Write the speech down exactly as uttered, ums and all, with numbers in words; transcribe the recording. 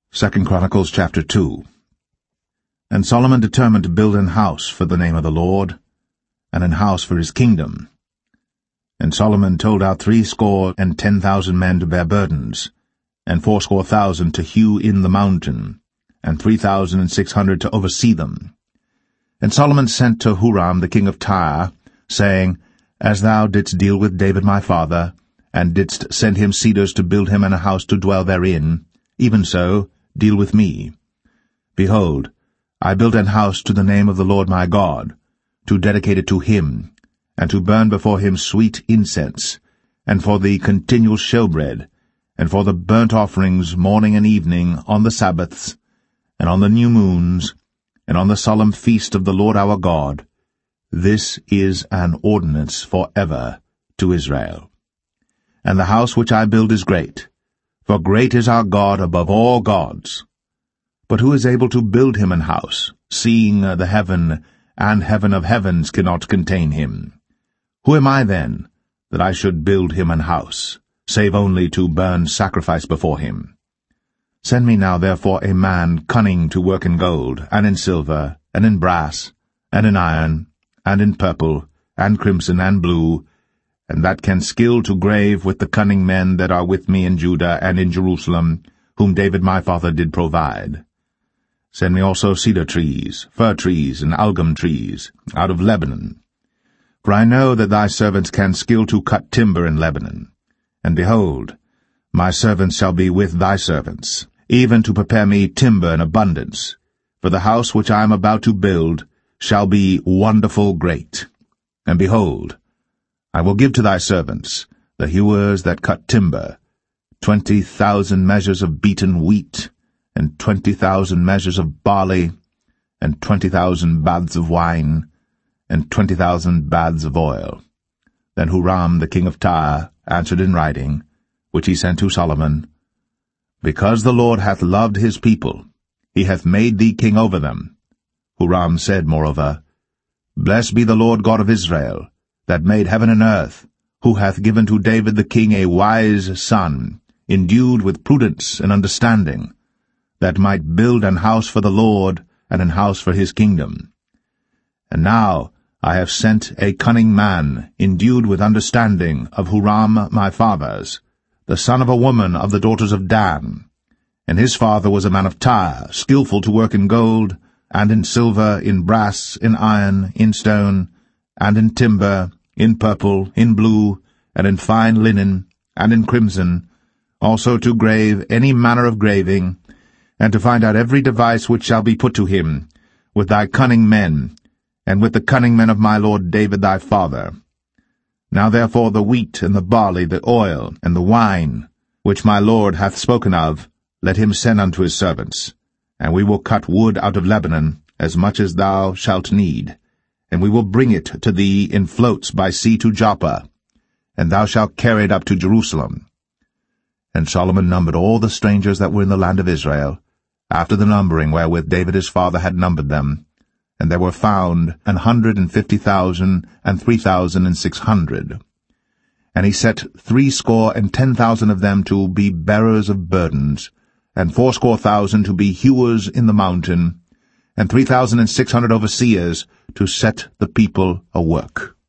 Second Chronicles chapter two. And Solomon determined to build an house for the name of the Lord, and an house for his kingdom. And Solomon told out threescore and ten thousand men to bear burdens, and fourscore thousand to hew in the mountain, and three thousand and six hundred to oversee them. And Solomon sent to Huram the king of Tyre, saying, As thou didst deal with David my father, and didst send him cedars to build him an house to dwell therein, even so deal with me. Behold, I build an house to the name of the Lord my God, to dedicate it to him, and to burn before him sweet incense, and for the continual showbread, and for the burnt offerings morning and evening, on the Sabbaths, and on the new moons, and on the solemn feast of the Lord our God. This is an ordinance for ever to Israel. And the house which I build is great, for great is our God above all gods. But who is able to build him an house, seeing the heaven and heaven of heavens cannot contain him? Who am I then, that I should build him an house, save only to burn sacrifice before him? Send me now therefore a man cunning to work in gold, and in silver, and in brass, and in iron, and in purple, and crimson, and blue, and that can skill to grave with the cunning men that are with me in Judah and in Jerusalem, whom David my father did provide. Send me also cedar trees, fir trees, and algum trees, out of Lebanon. For I know that thy servants can skill to cut timber in Lebanon. And behold, my servants shall be with thy servants, even to prepare me timber in abundance, for the house which I am about to build shall be wonderful great. And behold, I will give to thy servants, the hewers that cut timber, twenty thousand measures of beaten wheat, and twenty thousand measures of barley, and twenty thousand baths of wine, and twenty thousand baths of oil. Then Huram the king of Tyre answered in writing, which he sent to Solomon, Because the Lord hath loved his people, he hath made thee king over them. Huram said moreover, Blessed be the Lord God of Israel, that made heaven and earth, who hath given to David the king a wise son, endued with prudence and understanding, that might build an house for the Lord, and an house for his kingdom. And now I have sent a cunning man, endued with understanding, of Huram my father's, the son of a woman of the daughters of Dan. And his father was a man of Tyre, skillful to work in gold, and in silver, in brass, in iron, in stone, and in timber, in purple, in blue, and in fine linen, and in crimson, also to grave any manner of graving, and to find out every device which shall be put to him, with thy cunning men, and with the cunning men of my lord David thy father. Now therefore the wheat, and the barley, the oil, and the wine, which my lord hath spoken of, let him send unto his servants, and we will cut wood out of Lebanon, as much as thou shalt need, and we will bring it to thee in floats by sea to Joppa, and thou shalt carry it up to Jerusalem. And Solomon numbered all the strangers that were in the land of Israel, after the numbering wherewith David his father had numbered them, and there were found an hundred and fifty thousand and three thousand and six hundred. And he set threescore and ten thousand of them to be bearers of burdens, and fourscore thousand to be hewers in the mountain, and three thousand and six hundred overseers to set the people a work.